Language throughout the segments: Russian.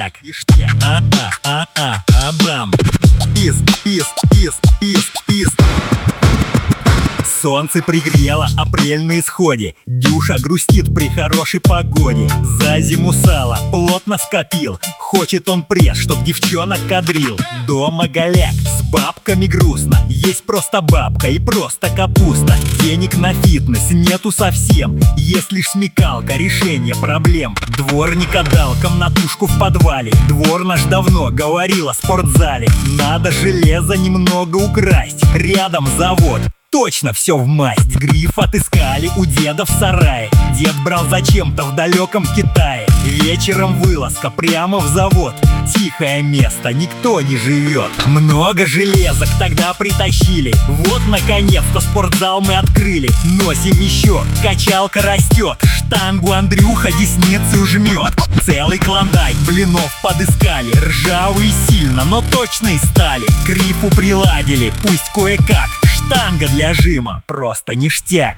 ништяк. Бам. Пис. Солнце пригрело, апрель на исходе. Дюша грустит при хорошей погоде. За зиму сало плотно скопил. Хочет он пресс, чтоб девчонок кадрил. Дома голяк, с бабками грустно. Есть просто бабка и просто капуста. Денег на фитнес нету совсем. Есть лишь смекалка, решение проблем. Дворник отдал комнатушку в подвале. Двор наш давно говорил о спортзале. Надо железо немного украсть. Рядом завод. Точно все в масть. Гриф отыскали у деда в сарае. Дед брал зачем-то в далеком Китае. Вечером вылазка прямо в завод. Тихое место, никто не живет. Много железок тогда притащили. Вот наконец-то спортзал мы открыли. Носим еще, качалка растет. Штангу Андрюха десницей жмет. Целый клондайк блинов подыскали. Ржавые сильно, но точно из стали. К грифу приладили, пусть кое-как. Штанга для жима, просто ништяк.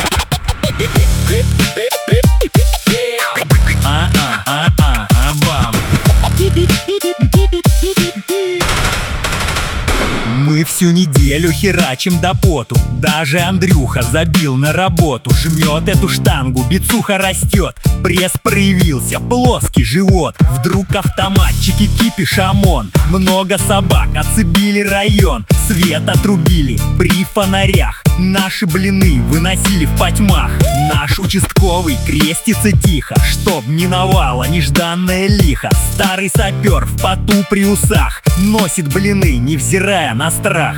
Бам. Мы всю неделю херачим до поту. Даже Андрюха забил на работу. Жмет эту штангу, бицуха растет. Пресс проявился, плоский живот. Вдруг автоматчики, кипиш ОМОН. Много собак, оцепили район. Свет отрубили при фонарях. Наши блины выносили в потьмах. Наш участковый крестится тихо, чтоб миновало нежданное лихо. Старый сапер в поту при усах носит блины, невзирая на страх.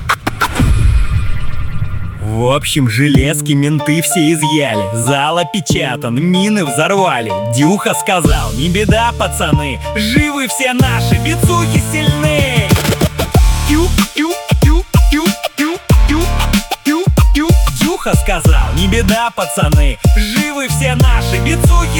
В общем, железки менты все изъяли. Зал опечатан, мины взорвали. Дюха сказал: не беда, пацаны, живы все наши, бицухи сильны. Дюха сказал: не беда, пацаны, живы все наши, бицухи